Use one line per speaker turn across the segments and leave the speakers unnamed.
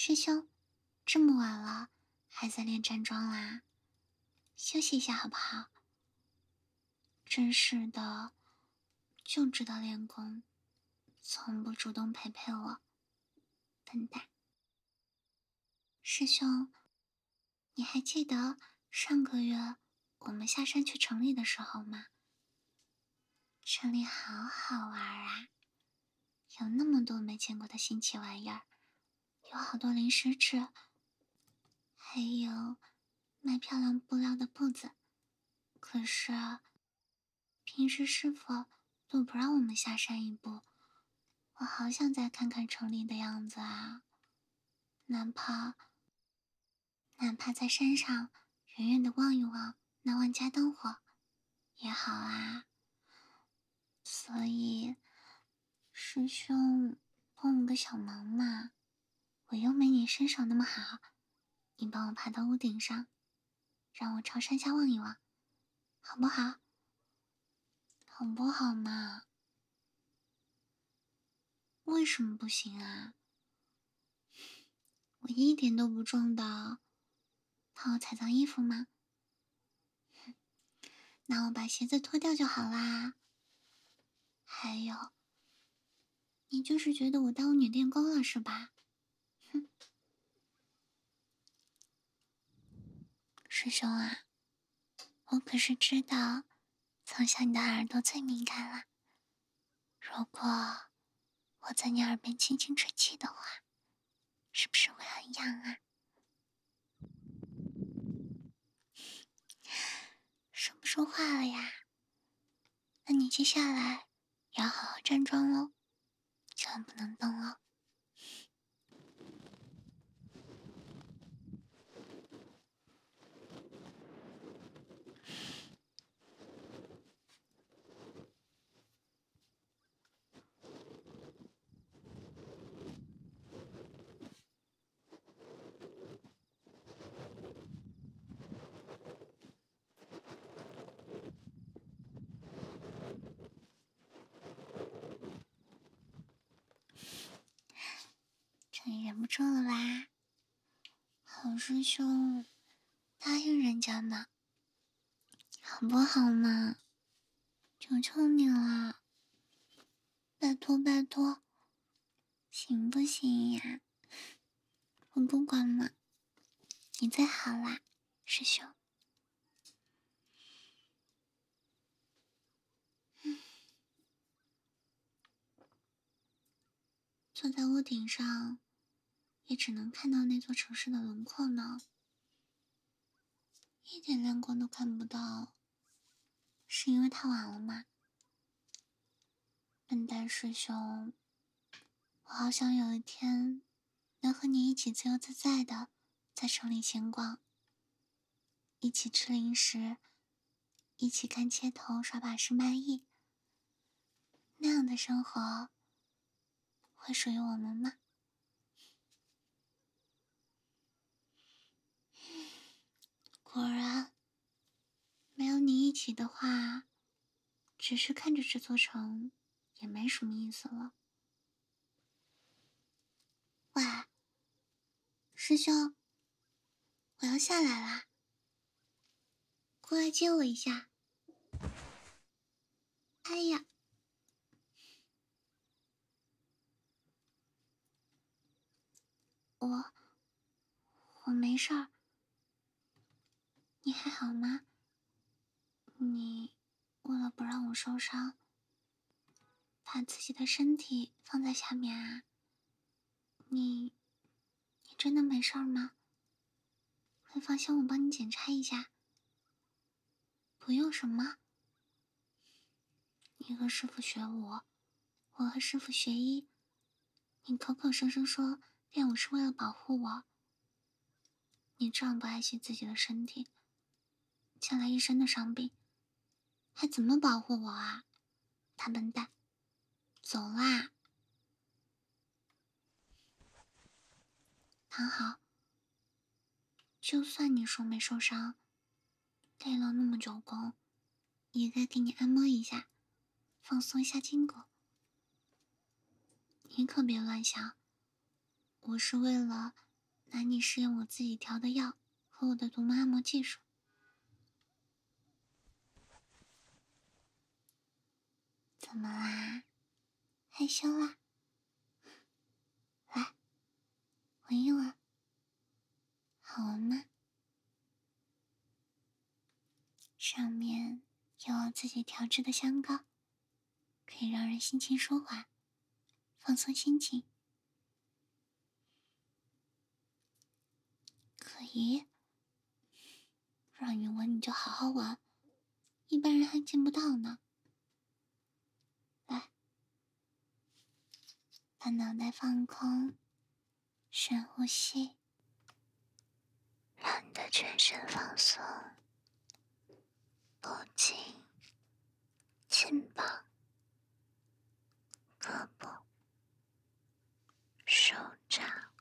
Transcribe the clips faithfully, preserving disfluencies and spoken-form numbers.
师兄，这么晚了，还在练站桩啦？休息一下好不好？真是的，就知道练功，从不主动陪陪我，笨蛋。师兄，你还记得上个月我们下山去城里的时候吗？城里好好玩啊，有那么多没见过的新奇玩意儿，有好多零食吃，还有卖漂亮布料的布子。可是平时师傅都不让我们下山一步，我好想再看看城里的样子啊！哪怕哪怕在山上远远的望一望那万家灯火也好啊。所以师兄帮我个小忙嘛，我又没你身手那么好，你帮我爬到屋顶上，让我朝山下望一望，好不好？好不好嘛？为什么不行啊？我一点都不重的，怕我踩脏衣服吗？那我把鞋子脱掉就好啦。还有，你就是觉得我耽误你练功了是吧？哼，师兄啊，我可是知道，从小你的耳朵最敏感了。如果我在你耳边轻轻吹气的话，是不是会很痒啊？说不说话了呀？那你接下来也要好好站桩喽，千万不能动哦。终于忍不住了吧？好师兄，答应人家嘛，好不好嘛？求求你了，拜托拜托，行不行呀？我不管嘛，你最好啦，师兄。嗯，坐在屋顶上，也只能看到那座城市的轮廓呢，一点亮光都看不到，是因为太晚了吗？笨蛋师兄，我好想有一天能和你一起自由自在的在城里闲逛，一起吃零食，一起看街头耍把式卖艺，那样的生活会属于我们吗？果然，没有你一起的话，只是看着这座城也没什么意思了。喂，师兄，我要下来啦，过来接我一下。哎呀，我我没事儿，你还好吗？你为了不让我受伤，把自己的身体放在下面啊？你你真的没事儿吗？会放心我帮你检查一下？不用什么？你和师傅学武，我和师傅学医，你口口声声说练武是为了保护我，你这样不爱惜自己的身体，欠了一身的伤病，还怎么保护我啊？大笨蛋，走啦！躺好，就算你说没受伤，练了那么久功，也该给你按摩一下，放松一下筋骨。你可别乱想，我是为了拿你试验我自己调的药和我的毒麻按摩技术。怎么啦？害羞啦？来，闻一闻，好闻吗？上面有我自己调制的香膏，可以让人心情舒缓，放松心情。可以，让你闻你就好好闻，一般人还见不到呢。来，把脑袋放空，深呼吸，让你的全身放松，脖颈、肩膀、胳膊、手掌、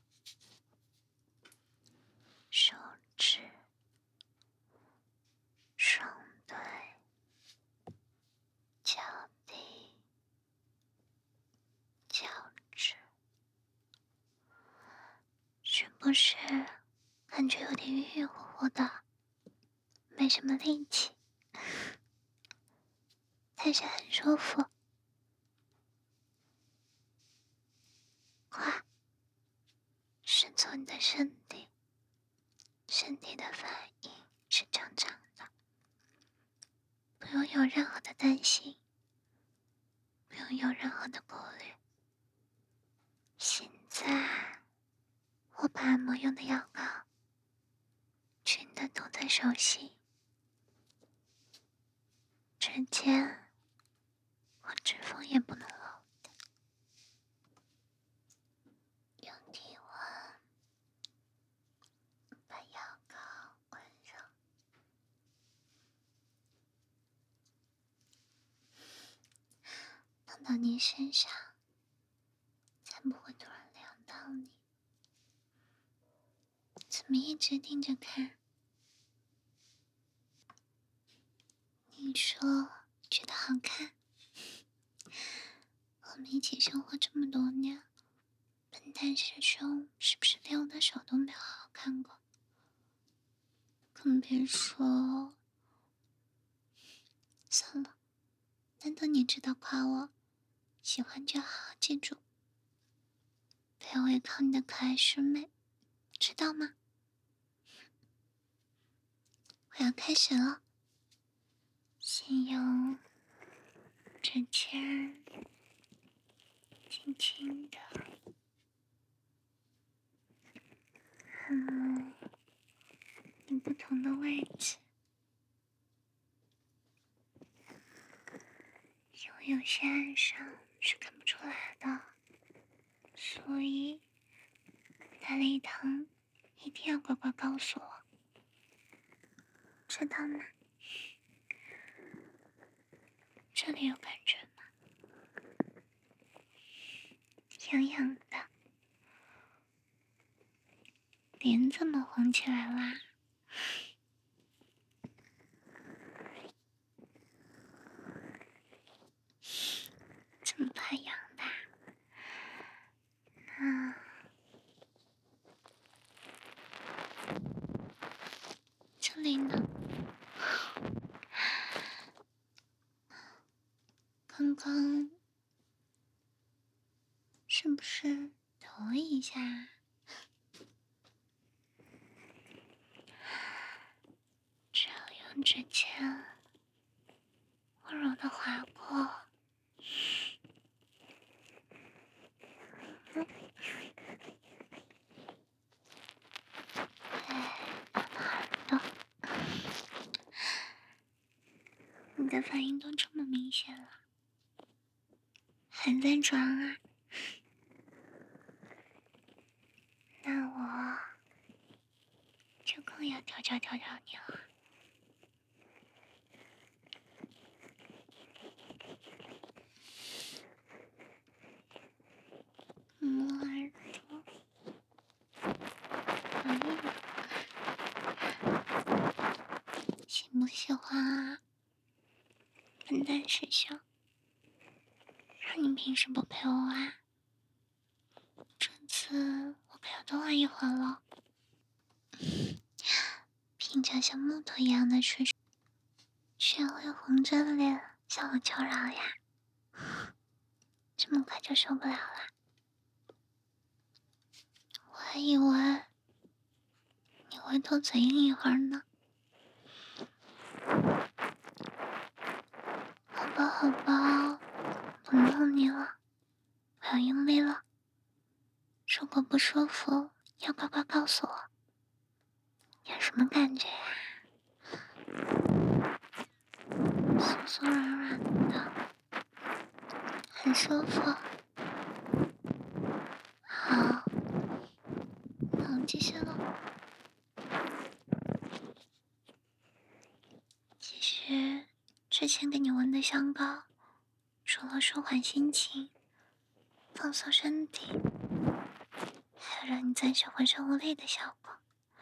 手指、双腿、脚底、脚趾，是不是感觉有点晕晕乎乎的，没什么力气，但是很舒服？快，伸出你的身体，身体的反应是正常的，不用有任何的担心，不用有任何的顾虑。现在我把按摩用的药膏全都涂在手心、指尖，我指缝也不能漏的。用体温把药膏温热，弄到你身上，才不会突然凉到你。怎么一直盯着看？你说觉得好看？我们一起生活这么多年，笨蛋师兄是不是连我的手都没有好好看过？更别说……算了，难得你知道夸我，喜欢就好好记住，不要违抗你的可爱师妹，知道吗？我要开始了，先用指尖轻轻的按摩你不同的位置，因为有些按上是看不出来的，所以哪里疼一定要乖乖告诉我，知道吗？这里有感觉吗？痒痒的，脸怎么红起来啦？这么怕痒的？那这里呢？刚刚是不是抖了一下？只要用指尖温柔的划过，嗯，哎，我的耳朵，你的反应都这么明显了，还在装啊？那我就更要调教调教你了。摸耳朵，嗯，喜不喜欢啊？笨蛋师兄，让你平时不陪我玩，这次我可要多玩一会儿了。 听着像木头一样的吹吹，居然会红着脸向我求饶呀？这么快就受不了了？我还以为你会多嘴硬一会儿呢。好吧，好吧，不弄你了，我要用力了。如果不舒服，要快快告诉我。有什么感觉呀？酥酥软软的，很舒服。好，那我继续了。其实之前给你闻的香膏，除了舒缓心情、放松身体，还有让你暂时浑身无力的效果。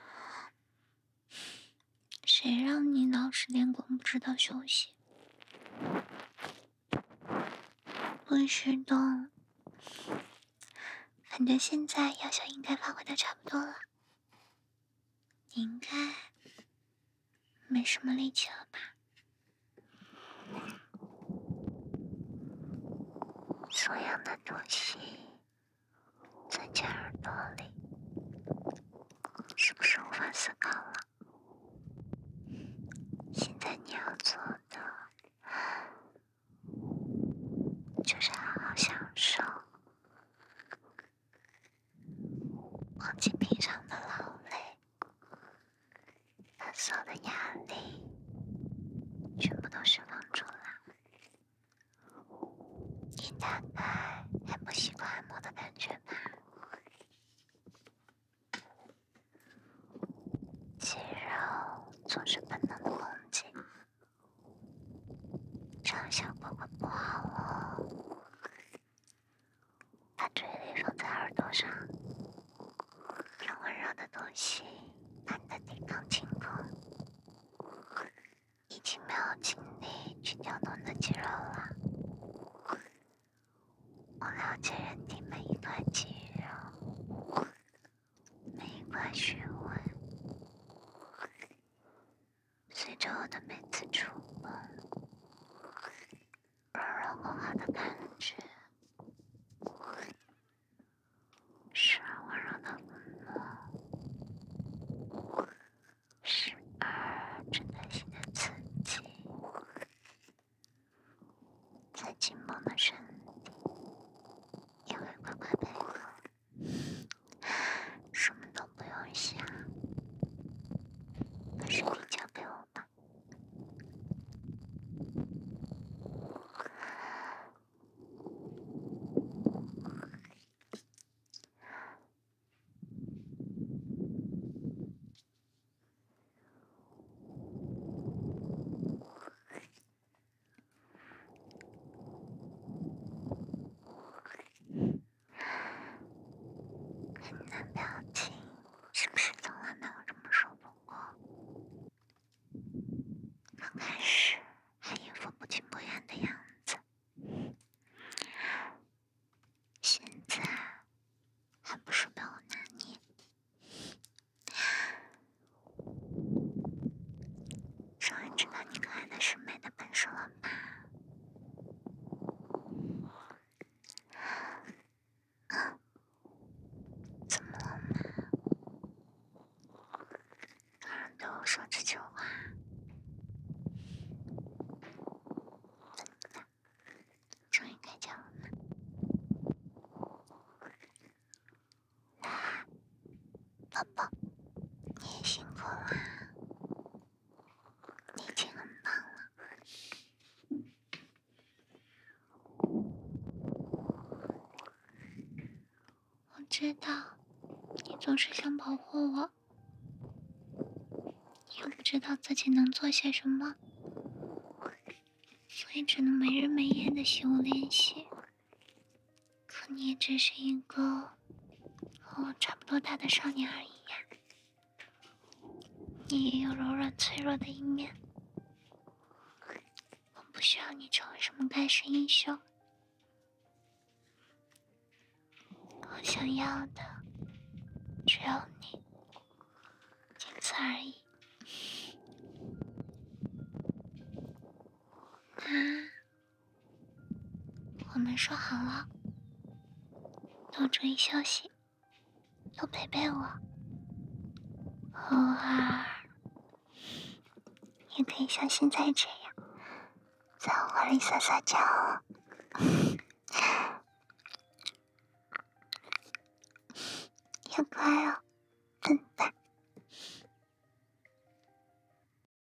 谁让你老是练功不知道休息？不许动！反正现在药效应该发挥的差不多了，你应该没什么力气了吧？所有的东西在这耳朵里，是不是无法思考了？现在你要做的，就是好好享受，忘记平常的劳累，把所有的压力全部都释放出来。你大概还不习惯按摩的感觉吧？肌肉总是本能的绷紧，这样效果会不好哦。把注意力放在耳朵上，让温柔的东西把你的抵抗清空。已经没有精力去调动你的肌肉了。我了解人体每一块肌肉，每一块穴位，随着我的每次触碰，柔柔滑滑的感觉，时而温柔的抚摸，时而针对性的刺激，在紧绷的身体也会乖乖配合，什么都不用想，把身体交给我吧。看你的表情，是不是从来没有这么舒服过？刚开始还一副不紧不痒的样子，现在还不是被我拿捏？终于知道你可爱的审美的本事了吧？啊，怎么了嘛？当然对我说这句话。怎么了？终于开窍了吗？来，宝宝，你也辛苦了，你已经很棒了。我知道你总是想保护我，又不知道自己能做些什么，所以只能没日没夜的习武练习。可你也只是一个和我差不多大的少年而已呀，你也有柔软脆弱的一面。我不需要你成为什么盖世英雄，我想要的只有你，仅此而已。 我们说好了，多注意休息，多陪陪我，偶尔也可以像现在这样，在我怀里撒撒娇哦。